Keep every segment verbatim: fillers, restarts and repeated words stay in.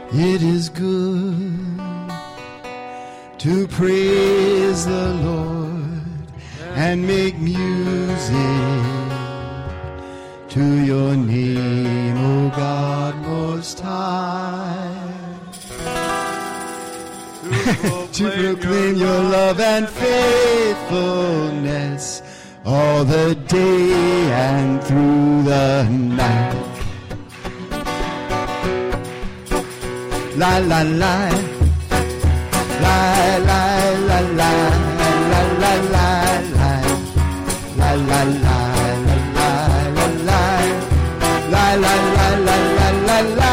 It is good to praise the Lord and make music to your name, O God Most High. To proclaim your love and faithfulness all the day and through the night. La la la, la la la la, la la la la, la la la la la la, la la la la la la la.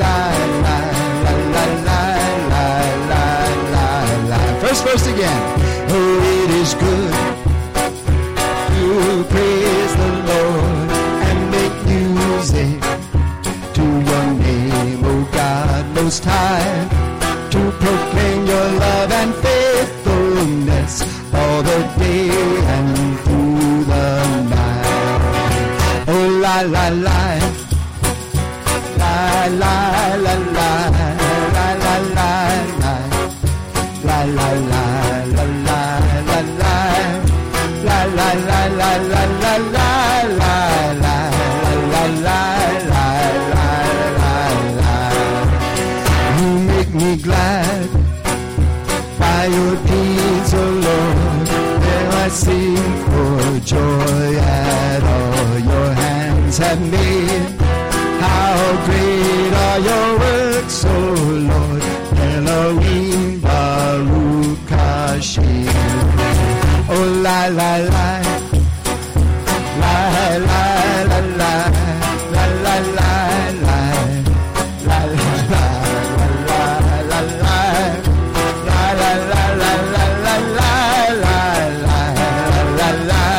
First verse again. Oh, it is good to praise the Lord and make music to your name, O God Most High, to proclaim your love and faithfulness all the day and through the night. Oh, la la la, la la la la, la la la la. La la la la la la la la la la la la la la la la la la la. You make me glad by your deeds, O Lord. There I sing for joy at all your hands have made. How great are your works, O Lord. Elohim Baruch Hashem. Oh la la la, la la la la, la la la la, la la la la la la, la la la la la la la, la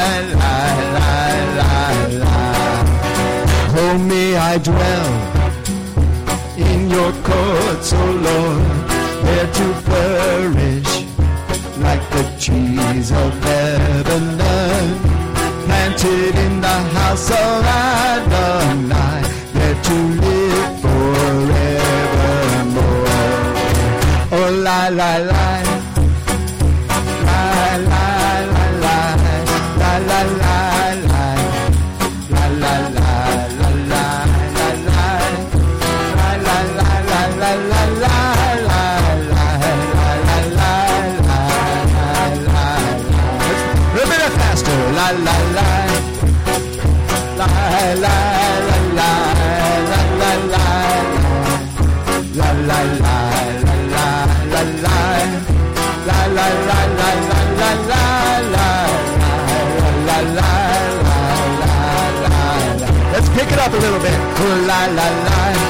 la la. Oh, may I dwell in your courts, O Lord, there to flourish like the trees of Lebanon, planted in the house of Adonai, there to live forevermore. Oh la la la, la la la la, la la la la, la la la la la la, la la la la la la la. La la la, la la la la, la la la la, la la la la la, la la la la la la, la la la. Let's pick it up a little bit. La la la.